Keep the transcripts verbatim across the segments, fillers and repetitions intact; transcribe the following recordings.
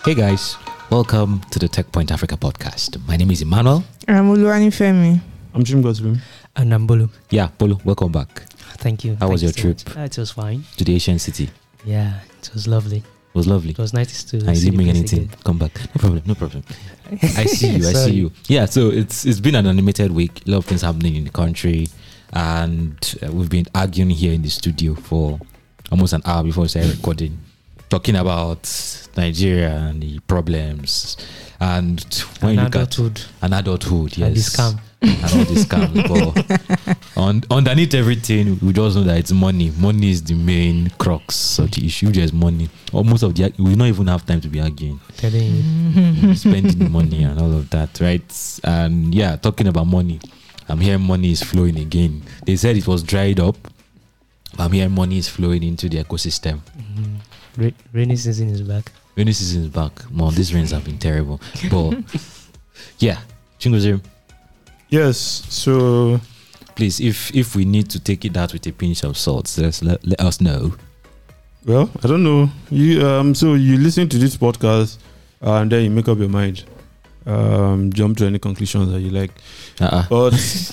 Hey guys, welcome to the Tech Point Africa podcast. My name is Emmanuel. I'm Uluwani Femi. I'm Jim Gosling. And I'm Bolu. Yeah, Bolu, welcome back. Thank you. How Thank was you your so trip? much. Uh, it was fine. To the Asian city? Yeah, it was lovely. It was lovely. It was nice to And you see didn't bring the place anything. again. Come back. No problem, no problem. I see you, I Sorry. see you. Yeah, so it's it's been an animated week. A lot of things happening in the country. And uh, we've been arguing here in the studio for almost an hour before we started recording. Talking about Nigeria and the problems. And when And you look at adulthood. an adulthood, yes. And the scam. And all the scams. But on, underneath everything, we just know that it's money. Money is the main crux of the issue. There's money. Almost of the we don't even have time to be arguing. Telling you. Spending the money and all of that, right? And yeah, talking about money, I'm hearing money is flowing again. They said it was dried up. I'm hearing money is flowing into the ecosystem. Mm-hmm. Ra- rainy season is back. Rainy season is back. Well, these rains have been terrible. But yeah, Chingozirim, Yes, so please, if if we need to take it out with a pinch of salt, let's let, let us know. well, I don't know. You um, so you listen to this podcast uh, and then you make up your mind. Um, jump to any conclusions that you like. Uh-uh. But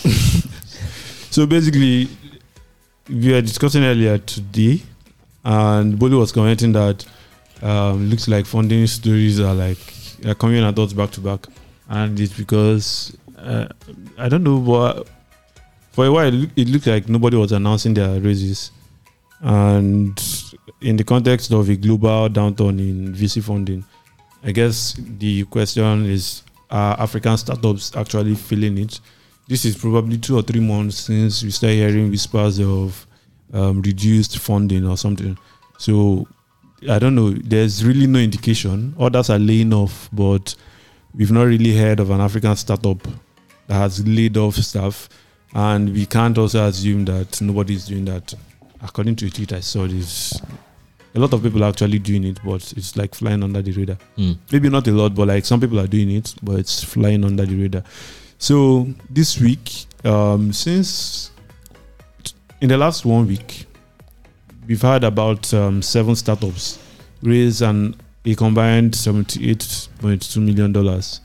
so basically, we were discussing earlier today, and Bolu was commenting that um, looks like funding stories are like are coming at us back to back, and it's because uh, I don't know, but for a while it, look, it looked like nobody was announcing their raises, and in the context of a global downturn in V C funding, I guess the question is: are African startups actually feeling it? This is probably two or three months since we started hearing whispers of um, reduced funding or something. So I don't know. There's really no indication. Others are laying off, but we've not really heard of an African startup that has laid off staff. And we can't also assume that nobody's doing that. According to a tweet I saw, this a lot of people are actually doing it, but it's like flying under the radar. Mm. Maybe not a lot, but like some people are doing it, but it's flying under the radar. So this week, um, since in the last one week, we've had about um, seven startups raise an a combined seventy-eight point two million dollars,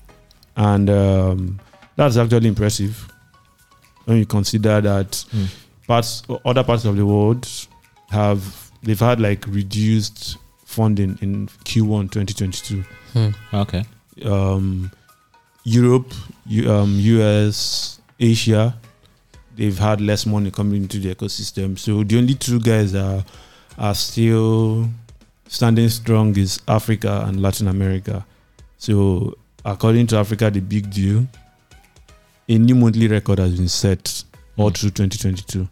and um, that's actually impressive when you consider that Mm. parts other parts of the world have they've had like reduced funding in Q one twenty twenty-two. Hmm. Okay. Um, Europe, U, um, U S, Asia, they've had less money coming into the ecosystem. So the only two guys that are, are still standing strong is Africa and Latin America. So according to Africa, the big deal, a new monthly record has been set all through twenty twenty-two.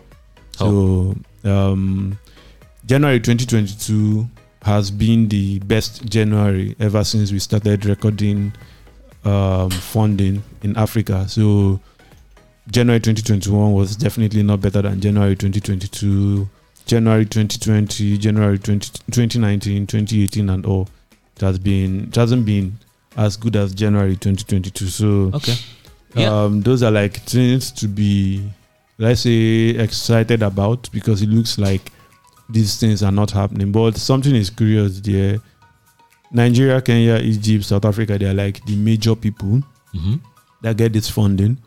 So um, January twenty twenty-two has been the best January ever since we started recording um, funding in Africa. So January twenty twenty-one was definitely not better than January twenty twenty-two, January twenty twenty, January twenty nineteen, twenty eighteen, and all. It has been it hasn't been as good as January twenty twenty-two. So Okay. Yeah. um, those are like things to be, let's say, excited about, because it looks like these things are not happening. But something is curious there. Nigeria, Kenya, Egypt, South Africa, they are like the major people Mm-hmm. that get this funding.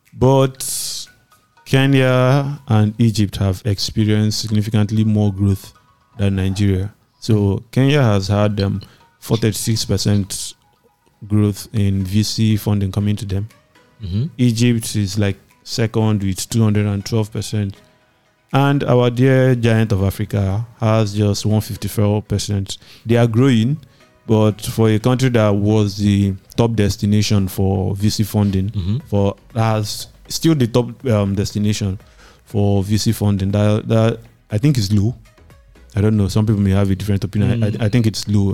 But Kenya and Egypt have experienced significantly more growth than Nigeria. So Kenya has had um, forty-six percent growth in V C funding coming to them. Mm-hmm. Egypt is like second with two hundred twelve percent. And our dear giant of Africa has just one hundred fifty-four percent. They are growing, but for a country that was the top destination for V C funding, Mm-hmm. for has still the top um, destination for V C funding, that, that I think is low. I don't know. Some people may have a different opinion. Mm. I, I think it's low.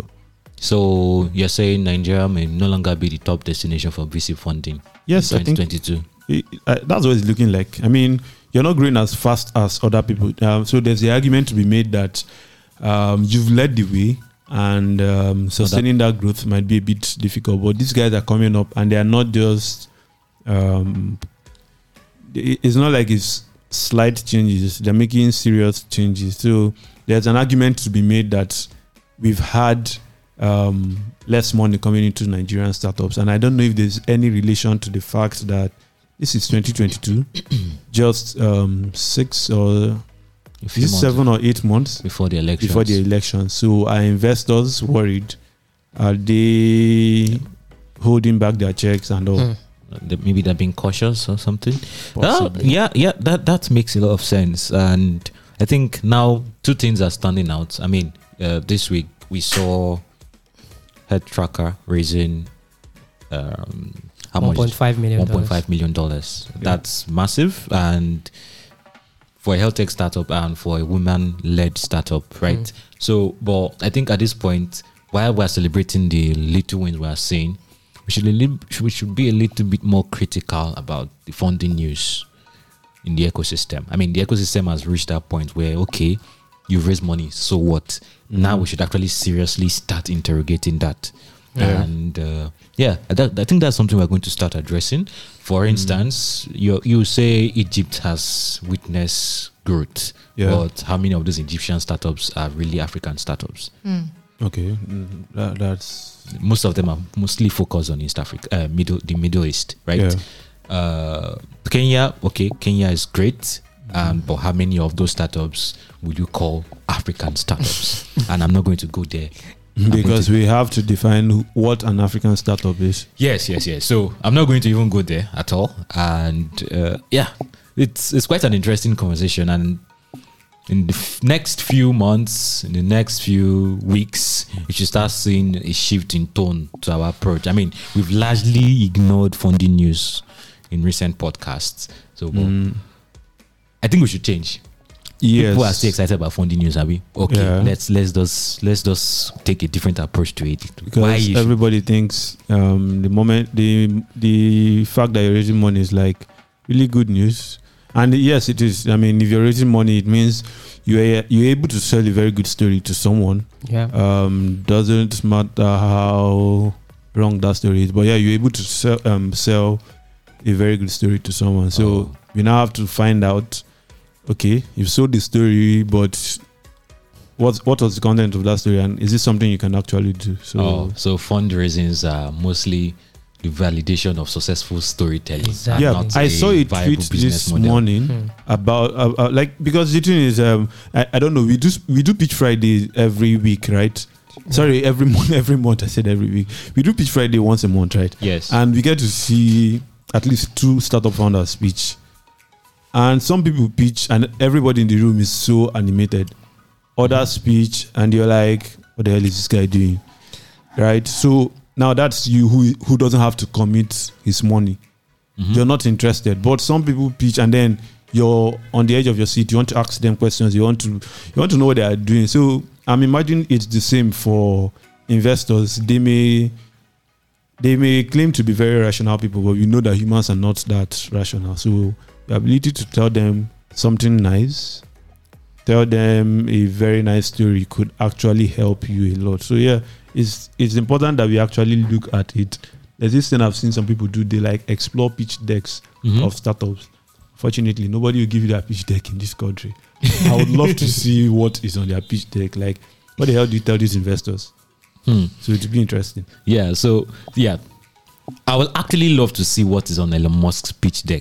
So you're saying Nigeria may no longer be the top destination for V C funding Yes, in I think twenty twenty-two? it, uh, that's what it's looking like. I mean, you're not growing as fast as other people. Um, so there's the argument to be made that um, you've led the way, and um, sustaining that growth might be a bit difficult. But these guys are coming up, and they are not just. Um, it's not like it's slight changes. They're making serious changes. So there's an argument to be made that we've had um, less money coming into Nigerian startups. And I don't know if there's any relation to the fact that this is twenty twenty-two, just um, six or A few is it months seven or eight months before the election. before the election. So are investors worried? Are they holding back their checks and all? Hmm. Maybe they're being cautious or something. Oh, Possibly. yeah, yeah, that that makes a lot of sense. And I think now two things are standing out. I mean, uh, this week we saw Head Tracker raising um, how one much? point five million. one point five million dollars. That's massive, and for a health tech startup and for a woman-led startup, right? Mm. So, but I think at this point, while we're celebrating the little wins we're seeing, we should a li- we should be a little bit more critical about the funding news in the ecosystem. I mean, the ecosystem has reached that point where, okay, you've raised money, so what? Now we should actually seriously start interrogating that. Yeah. And uh, yeah, that, I think that's something we're going to start addressing. For instance, you you say Egypt has witnessed growth, Yeah. but how many of those Egyptian startups are really African startups? Mm. Okay, mm, that, that's Most of them are mostly focused on East Africa, uh, Middle the Middle East, right? yeah. Uh, Kenya, okay, Kenya is great, um, but how many of those startups would you call African startups? And I'm not going to go there. Because we have to define who- what an African startup is. Yes, yes, yes. So I'm not going to even go there at all. And uh, yeah, it's it's quite an interesting conversation. And in the f- next few months, in the next few weeks, you should start seeing a shift in tone to our approach. I mean, we've largely ignored funding news in recent podcasts. So well, Mm, I think we should change. yes. People are still excited about funding news, are we? Okay, Yeah. let's let's just let's just take a different approach to it. Why Because you should- everybody thinks um, the moment the the fact that you're raising money is like really good news, and yes, it is. I mean, if you're raising money, it means you're you're able to sell a very good story to someone. Yeah. Um, doesn't matter how wrong that story is, but yeah, you're able to sell um, sell a very good story to someone. So Oh. we now have to find out. Okay, you've sold the story, but what what was the content of that story, and is this something you can actually do? So Oh, so fundraisings are mostly the validation of successful storytelling. Exactly. yeah, not I saw a viable tweet business this model. morning Hmm. about uh, uh, like because the thing is, um, I, I don't know. We do we do Pitch Friday every week, right? Sorry, every month. Every month, I said every week. We do Pitch Friday once a month, right? Yes. And we get to see at least two startup founders pitch. And some people pitch, and everybody in the room is so animated. Others speech, and you're like, "What the hell is this guy doing?" Right? So now that's you who who doesn't have to commit his money. Mhm. You're not interested. But some people pitch, and then you're on the edge of your seat. You want to ask them questions. You want to you want to know what they are doing. So I'm imagining it's the same for investors. They may they may claim to be very rational people, but we know that humans are not that rational. So the ability to tell them something nice, tell them a very nice story could actually help you a lot. So yeah, it's it's important that we actually look at it. There's this thing I've seen some people do. They like explore pitch decks Mhm. of startups. Fortunately, nobody will give you that pitch deck in this country. I would love to see what is on their pitch deck. Like, what the hell do you tell these investors? Hmm. So it'd be interesting. Yeah. So yeah, I would actually love to see what is on Elon Musk's pitch deck.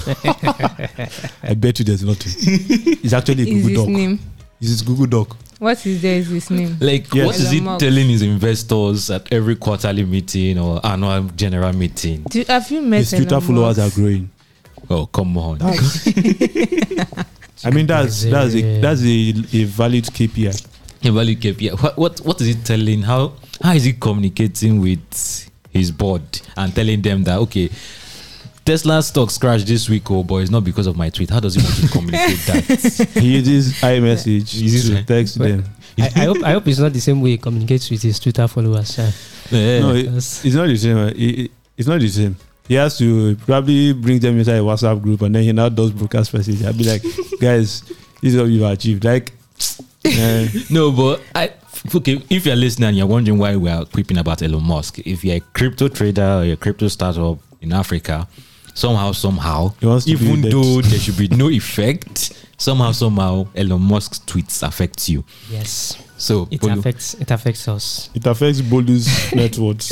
I bet you there's nothing. It's actually a Is Google his Doc. name? It's his Google Doc. What is there? Is his name? Like, Yes. what is Elon he Musk. telling his investors at every quarterly meeting or annual general meeting? Do, have you met His Twitter Elon followers are Musk? growing. Oh, come on. I mean, that's that's a that's a, a valid K P I. Yeah, value K P I. What, what what is he telling? How how is he communicating with his board and telling them that, okay, Tesla stocks crashed this week, oh boy, it's not because of my tweet. How does he want to communicate that? He uses iMessage Uses to it. text But- them. I, I hope I hope it's not the same way he communicates with his Twitter followers. Uh, Yeah. No, it, Yes. it's not the same. uh, It, it- it's not the same. He has to probably bring them inside a WhatsApp group, and then he now does broadcast message. I'll be like, guys, this is what you've achieved. Like, uh, No, but I okay. If you're listening and you're wondering why we are quipping about Elon Musk, if you're a crypto trader or a crypto startup in Africa, somehow, somehow, He wants to be even with though there should be no effect, somehow, somehow, Elon Musk's tweets affect you. Yes. So It Bolu, affects it affects us. It affects Bolu's net worth.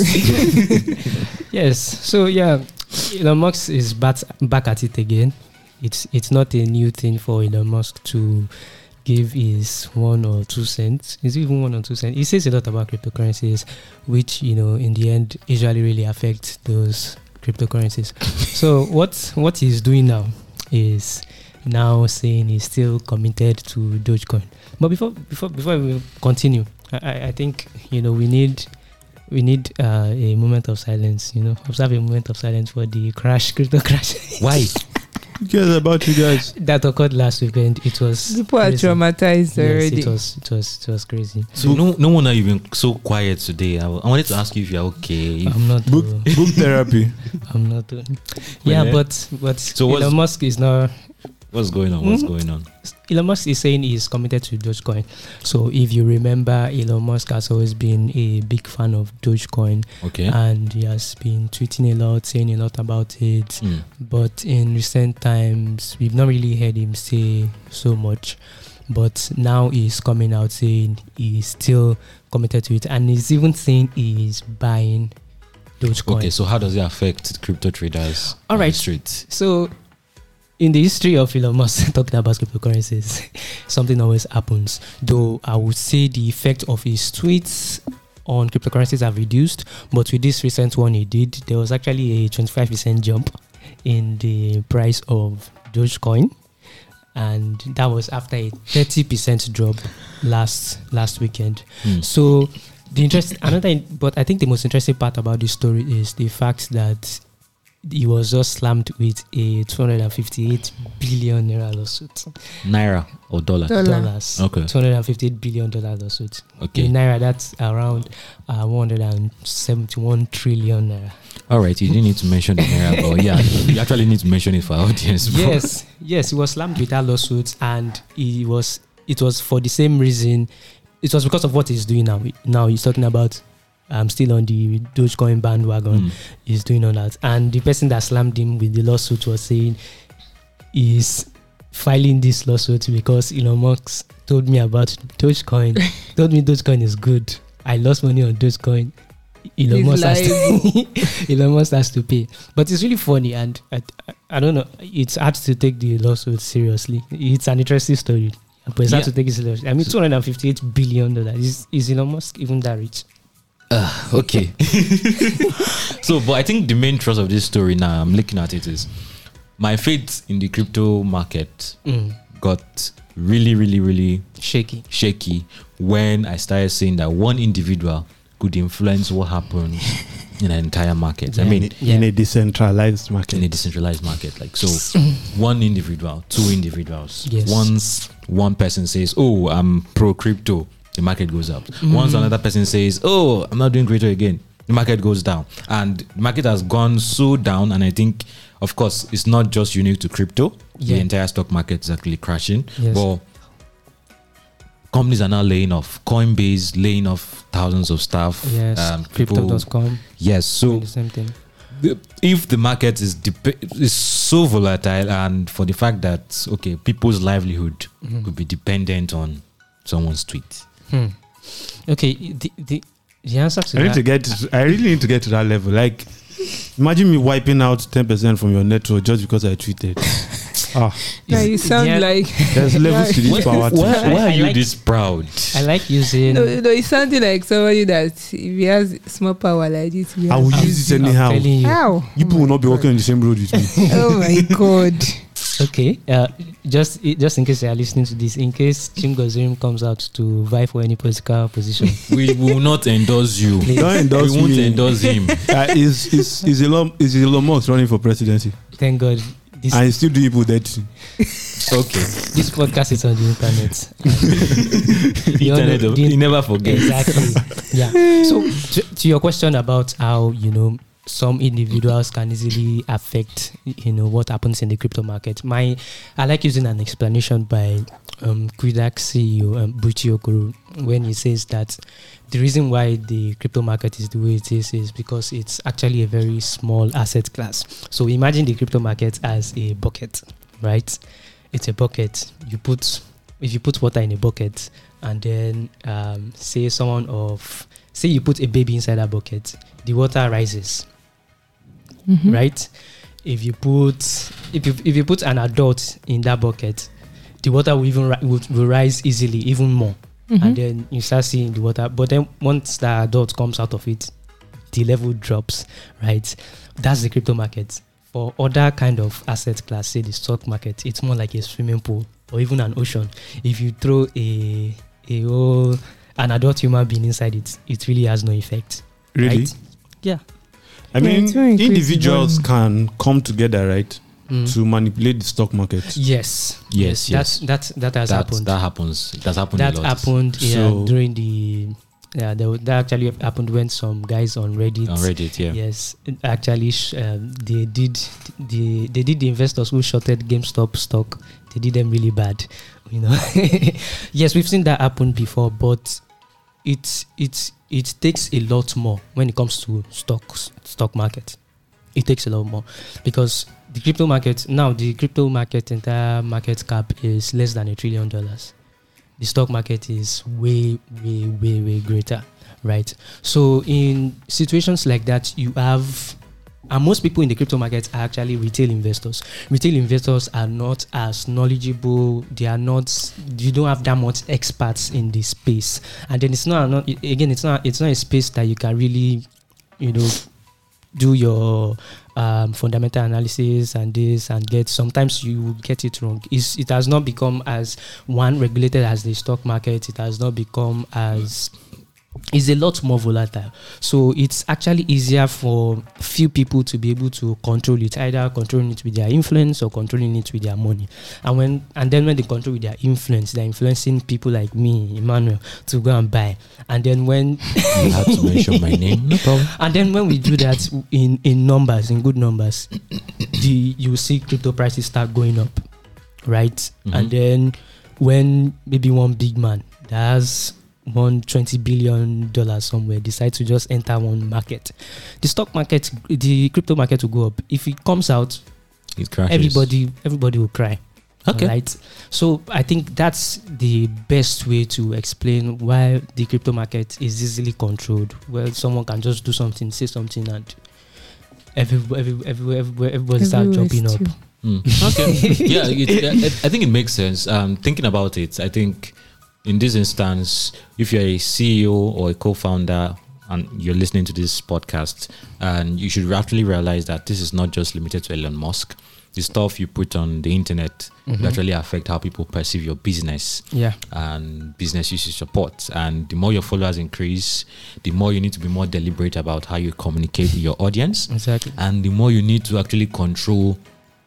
Yes. So yeah, Elon Musk is back back at it again. It's it's not a new thing for Elon Musk to give his one or two cents. Is it even one or two cents? He says a lot about cryptocurrencies, which you know in the end usually really affect those cryptocurrencies. So what what he's doing now is now saying he's still committed to Dogecoin. But before before before we continue, I, I- I think you know we need we need uh, a moment of silence. You know, observe a moment of silence for the crash, crypto crash why? Who cares about you guys? that occurred last weekend. It was People are crazy. traumatized Yes, already. it was it was it was crazy. So no, no wonder you've been so quiet today. I, w- I wanted to ask you if you're okay. If- I'm not. Book, uh, book therapy. I'm not. Uh, yeah, yeah. but but So what's- Elon Musk is now. what's going on? What's Mhm. going on? Elon Musk is saying he's committed to Dogecoin. So if you remember, Elon Musk has always been a big fan of Dogecoin, Okay. and he has been tweeting a lot, saying a lot about it. Mm. But in recent times, we've not really heard him say so much. But now he's coming out saying he's still committed to it, and he's even saying he's buying Dogecoin. Okay, so how does it affect crypto traders? All on the right. street. So, in the history of Elon Musk talking about cryptocurrencies, something always happens. Though I would say the effect of his tweets on cryptocurrencies have reduced, but with this recent one he did, there was actually a twenty-five percent jump in the price of Dogecoin, and that was after a thirty percent drop last last weekend. Mm. So the interest, another, but I think the most interesting part about this story is the fact that he was just slammed with a two hundred fifty-eight billion naira lawsuit. Naira or dollar? Dollar. Dollars. Okay. two hundred fifty-eight billion dollar lawsuit. Okay. In naira, that's around uh, one hundred seventy-one trillion naira. All right. You didn't need to mention the naira, but yeah, you actually need to mention it for our audience. bro. Yes, yes, he was slammed with that lawsuit, and he was. It was for the same reason. It was because of what he's doing now. Now he's talking about. I'm still on the Dogecoin bandwagon. Mm. He's doing all that, and the person that slammed him with the lawsuit was saying he's filing this lawsuit because Elon Musk told me about Dogecoin. Told me Dogecoin is good. I lost money on Dogecoin. Elon He's Musk has to Elon Musk has to pay. But it's really funny, and I, I, I don't know. It's hard to take the lawsuit seriously. It's an interesting story, but it's hard Yeah. to take it seriously. I mean, two hundred fifty-eight billion dollars. Is, is Elon Musk even that rich? Uh, okay. So, but I think the main thrust of this story now, I'm looking at it, is my faith in the crypto market Mm. got really, really, really Shaky. shaky when I started seeing that one individual could influence what happens in an entire market. I Yeah. mean, Yeah. In a decentralized in market. a decentralized market, like so, one individual, two individuals. Yes. Once one person says, "Oh, I'm pro crypto," the market goes up. Once Mhm. another person says, "Oh, I'm not doing crypto again," the market goes down. And the market has gone so down, and I think, of course, it's not just unique to crypto. Yeah. The entire stock market is actually crashing. Yes. But companies are now laying off. Coinbase laying off thousands of staff. Yes. Um, Crypto people- dot com. Yes. So the same thing. the- if the market is dep- is so volatile, and for the fact that okay, people's livelihood Mhm. could be dependent on someone's tweet. Hmm. Okay, the, the the answer to I need that. to get. To, I really need to get to that level. Like, imagine me wiping out ten percent from your network just because I tweeted. ah, Yeah, is- you sound yeah. like there's levels to this Why, power. why, thing. why I are you like- this proud? I like using. no, no, it's sounding like somebody that if he has small power like this, he I will has- use it I'm anyhow. telling you. How? You people will not be walking on the same road with me. Oh my god! Okay, uh, just just in case you are listening to this, in case Chimgozirim comes out to vie for any political position, We will not endorse you. Please. Don't endorse we won't me. endorse him. Uh, is is is Elon is Elon Musk running for presidency? thank God this And he's still doing people dirty. Okay. this podcast is on the internet. You all know Internet, the- you never forget. Exactly. Yeah. So to, to your question about how you know some individuals can easily affect you know what happens in the crypto market. My I like using an explanation by um Quidax C E O um, Buchi Okoro when he says that the reason why the crypto market is the way it is is because it's actually a very small asset class. So imagine the crypto market as a bucket, right? it's a bucket. You put if you put water in a bucket, and then um, say someone of say you put a baby inside that bucket, the water rises, Mhm. right? If you put if you if you put an adult in that bucket, the water will even ri- will, will rise easily, even more, Mhm. and then you start seeing the water. But then once the adult comes out of it, the level drops, right? That's the crypto market. For other kind of asset class, say the stock market, it's more like a swimming pool or even an ocean. If you throw a a whole an adult human being inside it, it really has no effect. Really? Right? Yeah. I Yeah, mean, it's very crazy individuals volume. can come together, right, Mm. to manipulate the stock market. Yes. Yes, That's that that has that, happened. that happens. It has happened That a lot. happened yeah, So- during the yeah that, that actually happened when some guys on Reddit on Reddit, yeah. yes actually sh- um, they did the they did the investors who shorted GameStop stock, they did them really bad, you know. Yes, we've seen that happen before, but it's it's it takes a lot more when it comes to stocks stock market. It takes a lot more because the crypto market now the crypto market entire market cap is less than a trillion dollars. The stock market is way, way, way, way greater, right? So in situations like that, you have, and most people in the crypto market are actually retail investors. Retail investors are not as knowledgeable. They are not. You don't have that much experts in this space, and then it's not, not again. It's not. It's not a space that you can really, you know, do your um, fundamental analysis and this and get. Sometimes you get it wrong. It's, it has not become as one regulated as the stock market. It has not become as. It's a lot more volatile. So it's actually easier for few people to be able to control it, either controlling it with their influence or controlling it with their money. And when and then when they control with their influence, they're influencing people like me, Emmanuel, to go and buy. And then when You had to mention my name, no problem. and then when we do that in, in numbers, in good numbers, the you will see crypto prices start going up, right? Mhm. And then when maybe one big man that has one twenty billion dollars somewhere decides to just enter one market, the stock market, the crypto market will go up. If it comes out, It crashes. everybody everybody will cry. Okay. Right. So I think that's the best way to explain why the crypto market is easily controlled. Where someone can just do something, say something, and every every everywhere everywhere everybody start Everywhere jumping up. still. Mm. Okay. Yeah, it, I, I think it makes sense. Um, thinking about it, I think in this instance, if you're a C E O or a co-founder and you're listening to this podcast, and you should actually realize that this is not just limited to Elon Musk. The stuff you put on the internet Mhm. will actually affect how people perceive your business Yeah. and business usage support. And the more your followers increase, the more you need to be more deliberate about how you communicate with your audience. Exactly. And the more you need to actually control,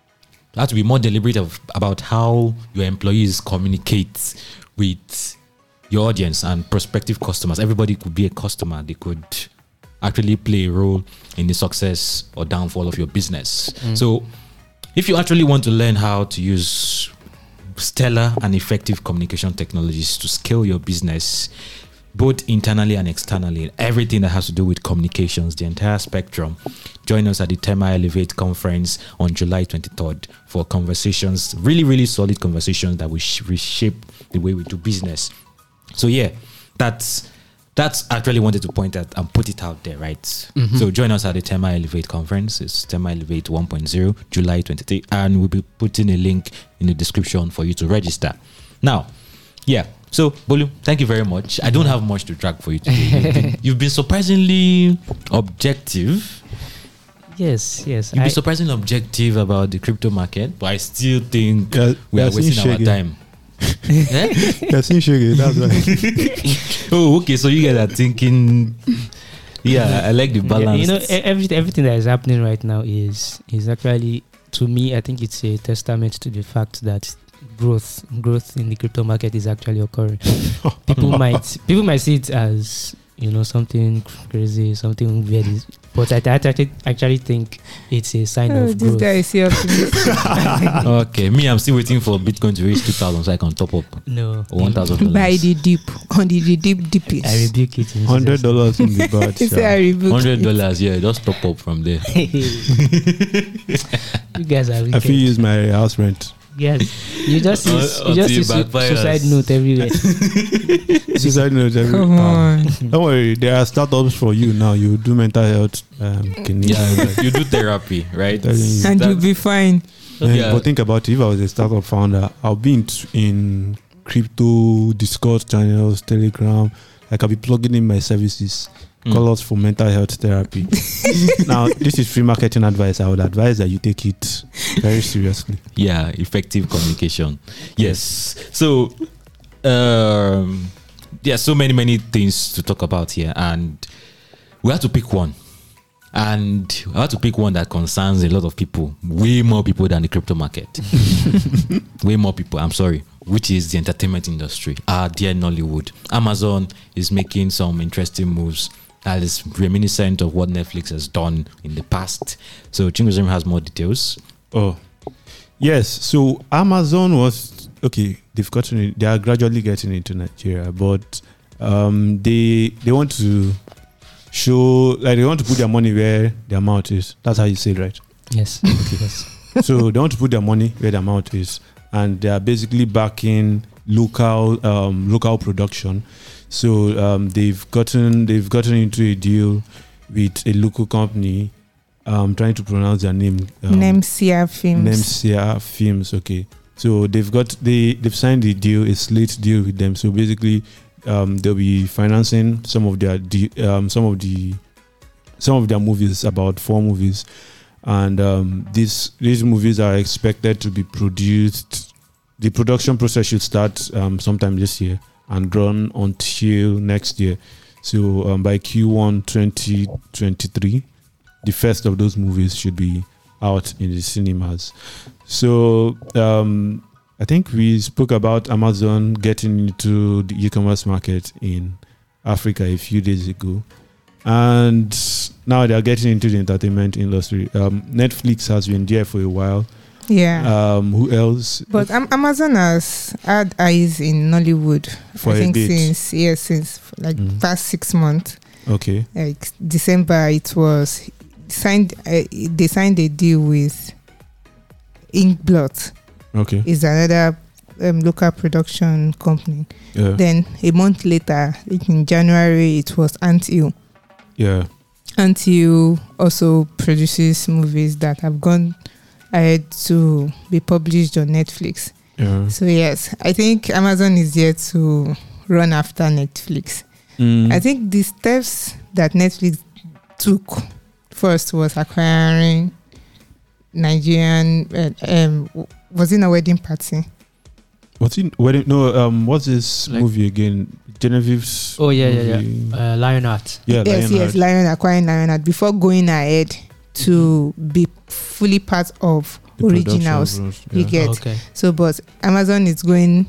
you have to be more deliberate of, about how your employees communicate with your audience and prospective customers. Everybody could be a customer. They could actually play a role in the success or downfall of your business. Mm. So if you actually want to learn how to use stellar and effective communication technologies to scale your business, both internally and externally, everything that has to do with communications, the entire spectrum, join us at the Tema Elevate conference on July twenty-third for conversations, really, really solid conversations that will sh- reshape the way we do business. So yeah, that's that's actually wanted to point out and put it out there, right? Mhm. So join us at the Tema Elevate conference. It's Tema Elevate one point oh, July twenty-third, and we'll be putting a link in the description for you to register. Now, yeah. So, Bolu, thank you very much. I don't have much to drag for you today. You've been, you've been surprisingly objective. Yes. Yes. You've I- been surprisingly objective about the crypto market, but I still think Yeah, we are yeah, wasting since our shaking. time. Eh? Yeah, since shaking, that's why. Oh, okay. So you guys are thinking, yeah, I like the Yeah, balance. you know, e- everything everything that is happening right now is is actually, to me, I think it's a testament to the fact that growth growth in the crypto market is actually occurring. people might people might see it as, you know, something crazy, something weird, is- but I, I actually actually think it's a sign Oh, of this growth. guy is so optimistic. Okay, me, I'm still waiting for Bitcoin to reach two thousand so I can top up No, or one thousand Buy dollars. the deep on the, the deep I deepest. rebuke it. in Hundred Jesus' dollars in the bad. He said I rebuke Hundred it. dollars, yeah, just top up from there. name. You guys are I wicked. feel use my house rent. Yes, you just see, Uh, you just until see you su- backfire suicide us. note everywhere. Suicide note. every- Come ah. on. Don't worry, there are startups for you now. You do mental health. Um, clinic. Yeah, you do therapy, right? Telling you. And you'll That's- be fine. Yeah, Yeah. But think about it. If I was a startup founder, I'll be in, in crypto, Discord channels, Telegram. Like I'll be plugging in my services. Mm. Call us for mental health therapy. Now, this is free marketing advice. I would advise that you take it very seriously. Yeah, effective communication. Yes. So, um, there are so many, many things to talk about here, and we have to pick one. And I have to pick one that concerns a lot of people, way more people than the crypto market. Way more people, I'm sorry, which is the entertainment industry. Our dear Nollywood. Amazon is making some interesting moves that is reminiscent of what Netflix has done in the past. So Chingozim has more details. Oh, yes. So Amazon was okay. They've gotten it. They are gradually getting into Nigeria, but um, they they want to show like they want to put their money where their mouth is. That's how you say it, right? Yes. yes. So they want to put their money where their mouth is, and they are basically backing local um, local production. So um, they've gotten they've gotten into a deal with a local company. I'm trying to pronounce their name. Um, Nemsia Films. Nemsia Films. Okay, so they've got they they've signed a deal, a slate deal with them. So basically, um, they'll be financing some of their de- um, some of the some of their movies, about four movies, and um, these these movies are expected to be produced. The production process should start um, sometime this year and run until next year. So um, by Q one twenty twenty-three, the first of those movies should be out in the cinemas. So um, I think we spoke about Amazon getting into the e-commerce market in Africa a few days ago, and now they are getting into the entertainment industry. Um, Netflix has been there for a while. Yeah. Um, who else? But um, Amazon has had eyes in Nollywood. For I a think bit. since yeah, since like Mm. past six months. Okay. Like December, it was signed. Uh, they signed a deal with Inkblot. Okay. Is another um, local production company. Yeah. Then a month later, in January, it was Antio. Yeah. Antio also produces movies that have gone ahead to be published on Netflix. Yeah. So yes, I think Amazon is here to run after Netflix. Mm. I think the steps that Netflix took first was acquiring Nigerian. Uh, um, was it a wedding party? What's in wedding? No. Um. What's this Like- movie again? Genevieve's. Oh yeah, yeah, movie. yeah. Uh, Lionheart. Yeah. yes, Lionheart. yes, Lion acquiring Lionheart before going ahead to be fully part of The originals. production You was- get Okay. so, but Amazon is going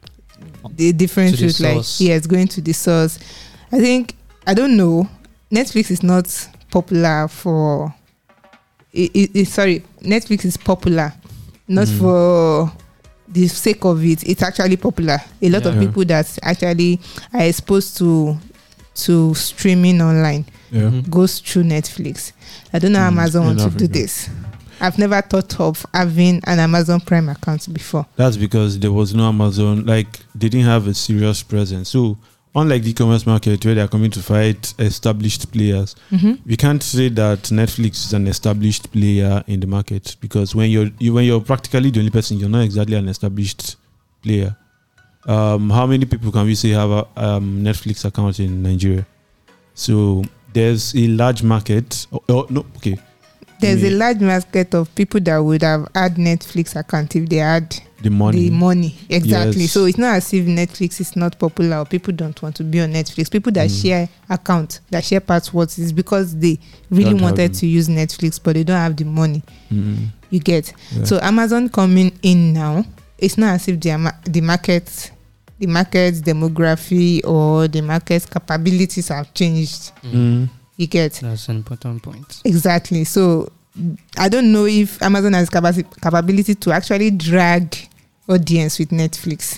the different To the route. Like source. yeah, it's going to the source. I think I don't know. Netflix is not popular for. It, it, it- sorry, Netflix is popular, not Mm. for the sake of it. It's actually popular. A lot of Yeah. people that actually are exposed to to streaming online Yeah. Mhm. goes through Netflix. I don't know how Mm, Amazon in want to do Africa. this. I've never thought of having an Amazon Prime account before. That's because there was no Amazon. Like they didn't have a serious presence. So unlike the e-commerce market where they are coming to fight established players, Mm-hmm. we can't say that Netflix is an established player in the market, because when you're you, when you're practically the only person, you're not exactly an established player. Um, how many people can we say have a um, Netflix account in Nigeria? So there's a large market. Oh, oh, no, okay. There's a Yeah. large market of people that would have had Netflix account if they had The money. the money. Exactly. Yes. So it's not as if Netflix is not popular or people don't want to be on Netflix. People that Mm. share account, that share passwords, is because they really Don't have wanted them. to use Netflix, but they don't have the money. Mm, You get. yeah. So Amazon coming in now, it's not as if the ama- the market, the market's demography or the market's capabilities have changed. Mm. You get. That's an important point. Exactly. So I don't know if Amazon has capacity capability to actually drag audience with Netflix.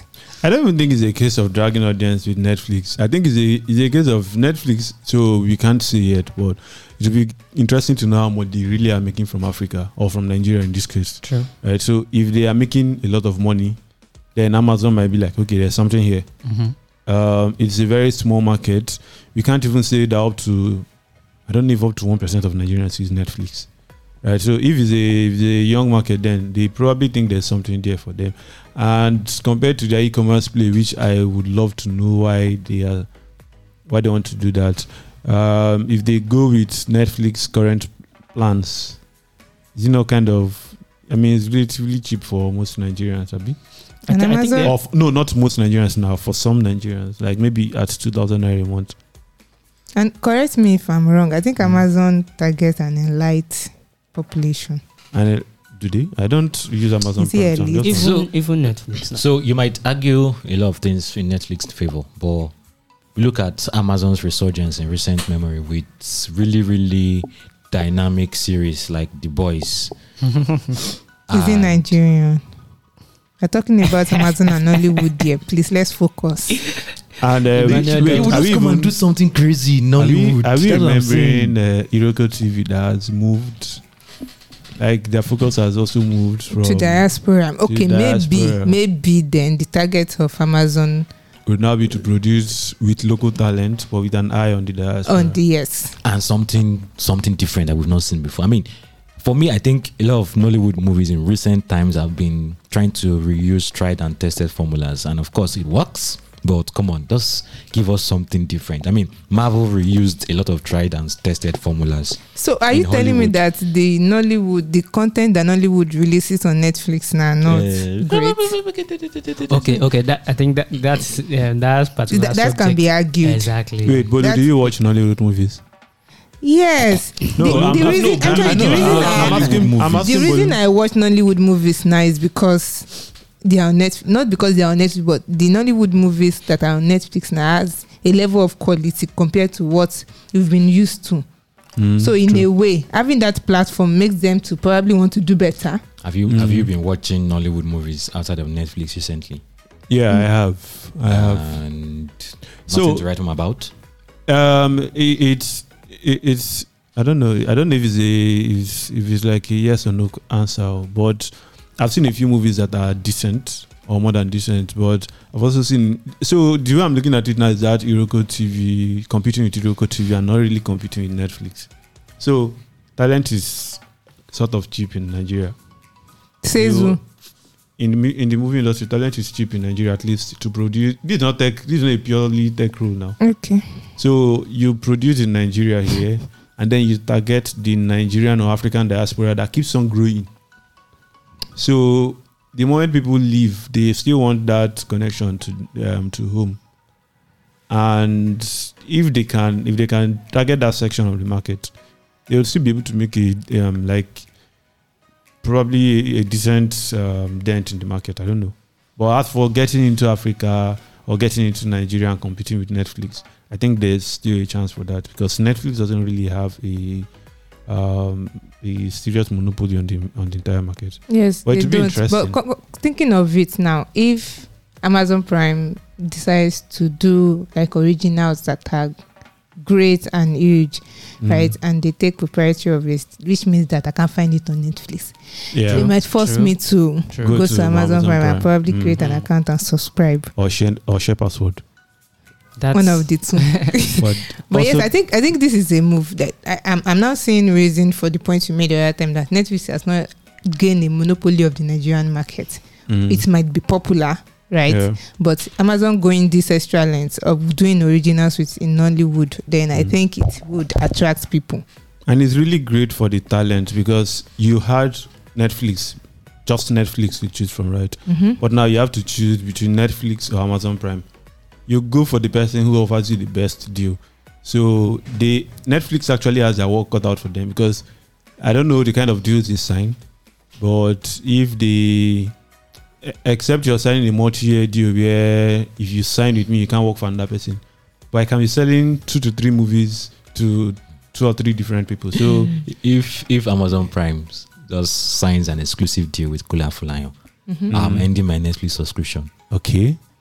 I don't even think it's a case of dragging audience with Netflix. I think it's a it's a case of Netflix. So we can't say yet, but it will be interesting to know how much they really are making from Africa or from Nigeria in this case. True. Right. So if they are making a lot of money, then Amazon might be like, okay, there's something here. Mm-hmm. Um, it's a very small market. We can't even say that up to, I don't know if up to one percent of Nigerians use Netflix. Right. So if it's a if it's a young market, then they probably think there's something there for them. And compared to their e-commerce play, which I would love to know why they are, why they want to do that. Um, if they go with Netflix current plans, you know, kind of, I mean, it's relatively cheap for most Nigerians, Abi. And I, th- I think Amazon- they- Of no, not most Nigerians now. For some Nigerians, like maybe at two thousand naira a month. And correct me if I'm wrong. I think Mm. Amazon targets an elite population. And uh, do they? I don't use Amazon Is it Prime, so I'm elite? just- even So- even Netflix. now. So you might argue a lot of things in Netflix's favor, but we look at Amazon's resurgence in recent memory with really, really dynamic series like The Boys. Is it And- Nigerian? We're talking about Amazon and Hollywood here. Please, let's focus. And uh, Emmanuel, wait, they They wait, would are just we come and even do something crazy in Are we, Nollywood. are we That's what I'm saying. remembering uh, Iroko T V that has moved? Like their focus has also moved from. to diaspora. Okay, maybe, diaspora. maybe then the target of Amazon Would now be to produce with local talent, but with an eye on the diaspora. on the yes. And something something different that we've not seen before. I mean, for me, I think a lot of Nollywood movies in recent times have been trying to reuse tried and tested formulas, and of course it works. But come on, just give us something different. I mean, Marvel reused a lot of tried and tested formulas. So are in you telling me Hollywood. that the Nollywood, the content that Nollywood releases on Netflix now, not Uh, great? Okay, okay. That I think that that's yeah, that's particular. That, that can subject. be argued. Exactly. Wait, but That's- do you watch Nollywood movies? Yes. No, the, I'm the not- reason, no, actually, I the know, reason, I'm- I, I'm asking- I'm the asking reason Bolu. I watch Nollywood movies now is because they are on Netflix. Not because they are on Netflix, but the Nollywood movies that are on Netflix now has a level of quality compared to what you've been used to. Mm, So in true. a way, having that platform makes them to probably want to do better. Have you have you Mm. been watching Nollywood movies outside of Netflix recently? Yeah, I have. I have. And So- nothing to write home about. Um, it, it's it, it's I don't know. I don't know if it's a if, if it's like a yes or no answer, but I've seen a few movies that are decent or more than decent. But I've also seen. So the way I'm looking at it now is that Iroko T V competing with Iroko T V and not really competing with Netflix. So talent is sort of cheap in Nigeria. Says You- who? In the, mu- in the movie industry, talent is cheap in Nigeria, at least to produce. This is not tech. This is not a purely tech role now. Okay. So you produce in Nigeria here, and then you target the Nigerian or African diaspora that keeps on growing. So the moment people leave, they still want that connection to um, to home. And if they can, if they can target that section of the market, they will still be able to make a um, like probably a decent um, dent in the market. I don't know. But as for getting into Africa or getting into Nigeria and competing with Netflix, I think there's still a chance for that because Netflix doesn't really have a um, a serious monopoly on the on the entire market. Yes, But they it'd be don't. interesting. But co- co- thinking of it now, if Amazon Prime decides to do like originals that are great and huge, Mm. right, and they take proprietary of it, which means that I can't find it on Netflix. Yeah. So it might force True. me to True. Go go, to to Amazon, Amazon Prime, Prime. and probably Mm. create an account and subscribe. Or share or share password. That's One of the two. But, But also- yes, I think I think this is a move that I, I'm I'm now seeing reason for the point you made the other time that Netflix has not gained a monopoly of the Nigerian market. Mm. It might be popular, right? Yeah. But Amazon going this extra length of doing originals with in Nollywood, then I Mm. think it would attract people. And it's really great for the talent because you had Netflix, just Netflix to choose from, right? Mm-hmm. But now you have to choose between Netflix or Amazon Prime. You go for the person who offers you the best deal. So they Netflix actually has their work cut out for them because I don't know the kind of deals they sign, but if they e- except you're signing a multi-year deal where if you sign with me you can't work for another person, but I can be selling two to three movies to two or three different people. So If if Amazon Prime does signs an exclusive deal with Kula Fulayo, Mm-hmm. I'm Mm. ending my Netflix subscription. okay,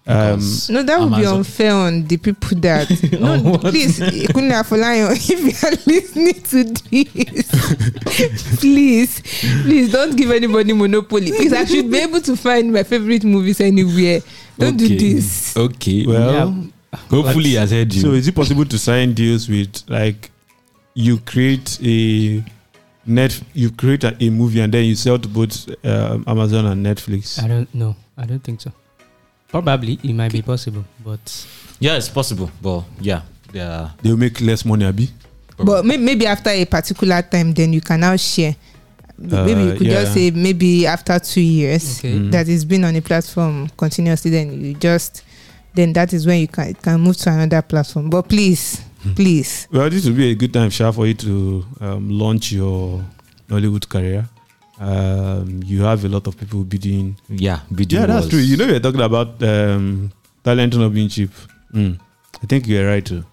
Um, Because No, that would be Amazon- unfair on the people that. No, On what? please, Kunle Afolayan, if you are listening to this, please, please don't give anybody monopoly. Please, I should be able to find my favorite movies anywhere. Don't Okay. do this. Okay. well, Yeah. Hopefully, he has heard you. so is it possible to sign deals with, like, you create a net, you create a, a movie and then you sell to both um, Amazon and Netflix? I don't know. I don't think so. Probably it might be possible, but yeah, it's possible. But yeah, yeah. They'll make less money, Abi. But may- maybe after a particular time, then you can now share. Maybe you Uh, could yeah. just say maybe after two years okay. Mm. that it's been on a platform continuously, then you just then that is when you can it can move to another platform. But please, please, Well, this would be a good time, Sha, for you to um, launch your Nollywood career. Um, you have a lot of people bidding. Yeah, video Yeah, that's was- true. You know, we're talking about um, talent not being cheap. Mm. I think you're right too.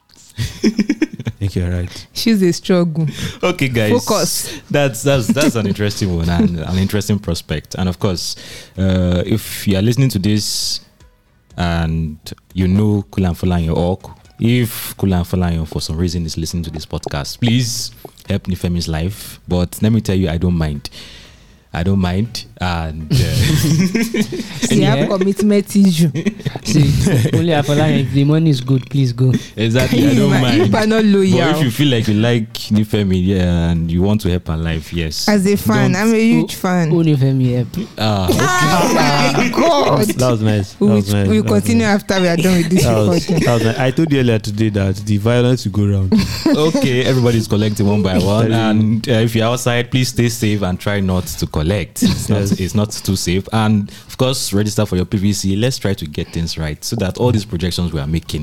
I think you're right. she's a struggle. Okay, guys. Focus. That's that's that's an interesting one and an interesting prospect. And of course, uh, if you are listening to this and you know Kulan Folayan Ork, if Kulan Folayan for some reason is listening to this podcast, please help Nifemi's life. But let me tell you, I don't mind. I don't mind. And uh, She Yeah. have commitment issue. See, only Afolayan, if the money is good, please go. exactly, I don't You mind. are not But loyal. if you feel like you like Nifemi, yeah, and you want to help her life, yes. As a fan, Don't- I'm a huge fan. Only Femi help. Ah, Oh my God! That was nice. That We will was nice. we will That was continue nice. after we are done with this That was, recording. that was nice. I told you earlier today that the violence will go around. okay, everybody's collecting one by one, and uh, if you're outside, please stay safe and try not to collect. It's not, Yes. it's not too safe, and of course, register for your P V C. Let's try to get things right so that all these projections we are making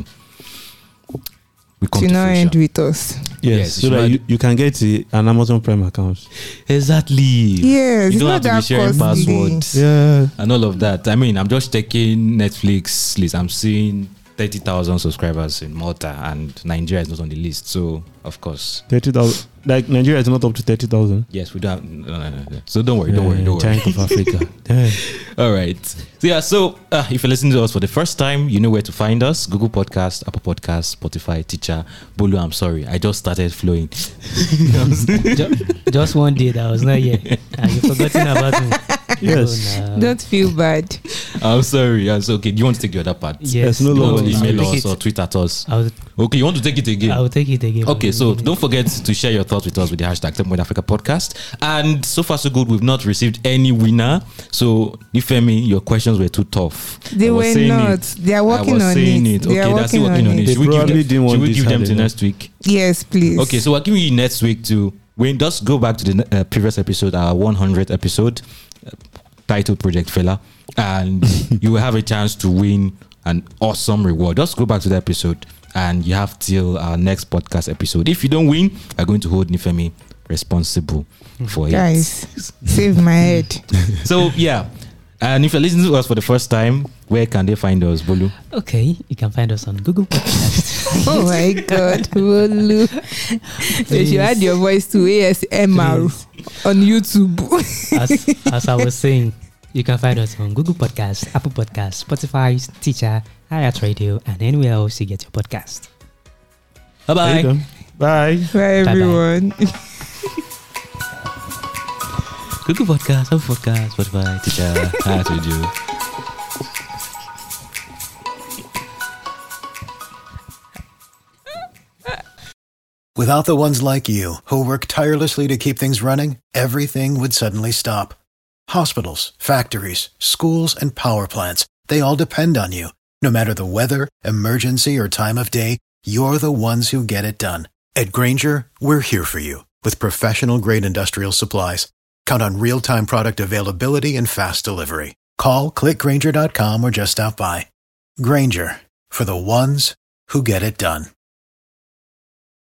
we come To to not end fruition. with us. Yes, Yes, so you that should- you, you can get a, an Amazon Prime account. Exactly. Yes, You it's don't not have to be that sharing costly. passwords Yeah. and all of that. I mean, I'm just checking Netflix list. I'm seeing thirty thousand subscribers in Malta, and Nigeria is not on the list. So, of course, thirty thousand. Like, Nigeria is not up to thirty thousand. yes, we don't have. No, no, no, no. So, don't worry, don't worry, don't worry. Giant of Africa. Yeah. All right. So yeah, so uh, if you're listening to us for the first time, you know where to find us. Google Podcast, Apple Podcast, Spotify, Teacher. Bolu, I'm sorry. I just started flowing. Ju- Just one day that I was not here, and you forgotten about me. Yes. Oh, no. Don't feel bad. I'm sorry. I'm so okay. Do you want to take the other part? Yes, no You want longer to I'll email take us it. or tweet at us? I'll, Okay, you want to take it again? I'll take it again. Okay, so don't forget to share your thoughts with us with the hashtag ten Point Africa Podcast. And so far, so good. We've not received any winner. So, Nifemi, your questions were too tough. They I was were saying not. it. They are I working was on saying it. it. They Okay, are that's still working working on on it. it. They Should we give probably them, didn't should want we this give them hard to enough. next week? Yes, please. Okay, so we're giving you next week to when just go back to the uh, previous episode, our one hundredth episode, uh, titled Project Fella, and you will have a chance to win an awesome reward. Just go back to the episode, and you have till our next podcast episode. If you don't win, we're going to hold Nifemi responsible for Guys, save my head. it. So yeah, and if you're listening to us for the first time, where can they find us, Bolu? Okay, you can find us on Google Podcast. Oh my God, Wolu. So you should add your voice to A S M R on YouTube. as, as I was saying, you can find us on Google Podcast, Apple Podcast, Spotify, Teacher, iHeart Radio, and anywhere else you get your podcast. Bye There you bye. go. Bye. Bye, Bye-bye. everyone. Google Podcast, Apple Podcast, Spotify, Teacher, iHeart Radio. Without the ones like you, who work tirelessly to keep things running, everything would suddenly stop. Hospitals, factories, schools, and power plants, they all depend on you. No matter the weather, emergency, or time of day, you're the ones who get it done. At Grainger, we're here for you with professional-grade industrial supplies. Count on real-time product availability and fast delivery. Call, click Grainger dot com, or just stop by. Grainger, for the ones who get it done.